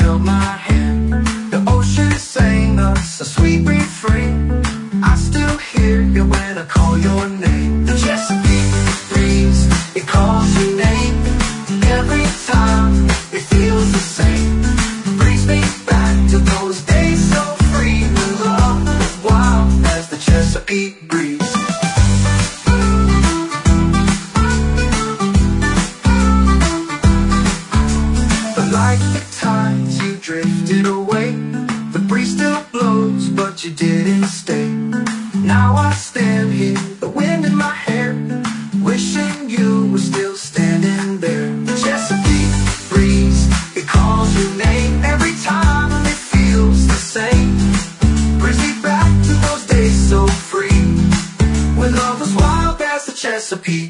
held my hand. The ocean sang us a sweet refrain. I still hear you when I call your name. The Chesapeake breeze, it calls your name. Every time it feels the same. Brings me back to those days so free. When love was wild as the Chesapeake breeze. Like the tides, you drifted away. The breeze still blows, but you didn't stay. Now I stand here, the wind in my hair, wishing you were still standing there. The Chesapeake breeze, it calls your name. Every time it feels the same. Brings me back to those days so free. When love was wild as the Chesapeake.